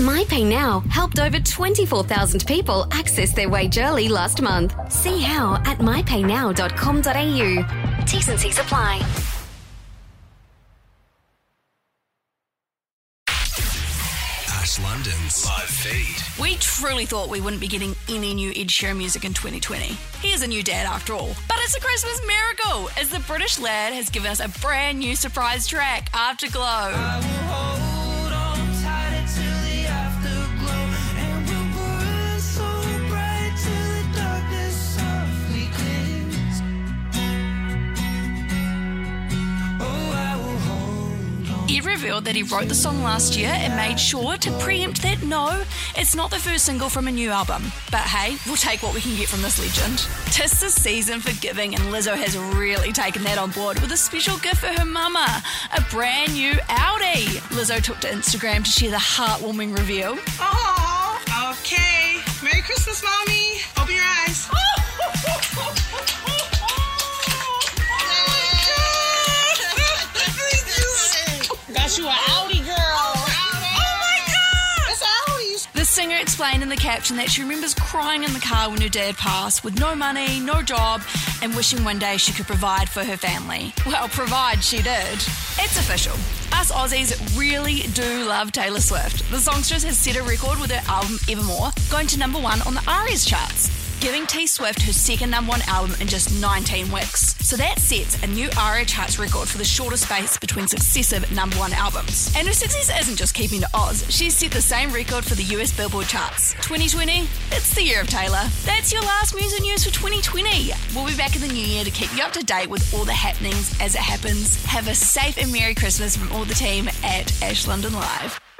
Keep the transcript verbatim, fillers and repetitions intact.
MyPay Now helped over twenty-four thousand people access their wage early last month. See how at my pay now dot com dot a u. T's and C's apply. Ash London's live feed. We truly thought we wouldn't be getting any new Ed Sheeran music in twenty twenty. He is a new dad after all. But it's a Christmas miracle, as the British lad has given us a brand new surprise track, Afterglow. I will hold on tighter till the afterglow, and we'll burn so bright till the darkness softly clears. Oh, I will hold on. Ed revealed that he wrote the song last year and made sure to preempt that no, it's not the first single from a new album. But hey, we'll take what we can get from this legend. Tis the season for giving, and Lizzo has really taken that on board with a special gift for her mama, a brand new Audi. Lizzo took to Instagram to share the heartwarming reveal. Oh, okay. Merry Christmas, Mommy. Open your eyes. Got you an Audi, girl. Oh my God! It's Audi. The singer explained in the caption that she remembers crying in the car when her dad passed, with no money, no job, and wishing one day she could provide for her family. Well, provide she did. It's official. Us Aussies really do love Taylor Swift. The songstress has set a record with her album Evermore, going to number one on the ARIAs charts, giving T Swift her second number one album in just nineteen weeks. So that sets a new ARIA charts record for the shortest space between successive number one albums. And her success isn't just keeping to Oz. She's set the same record for the U S Billboard charts. twenty twenty, it's the year of Taylor. That's your last music news for twenty twenty. We'll be back in the new year to keep you up to date with all the happenings as it happens. Have a safe and Merry Christmas from all the team at Ash London Live.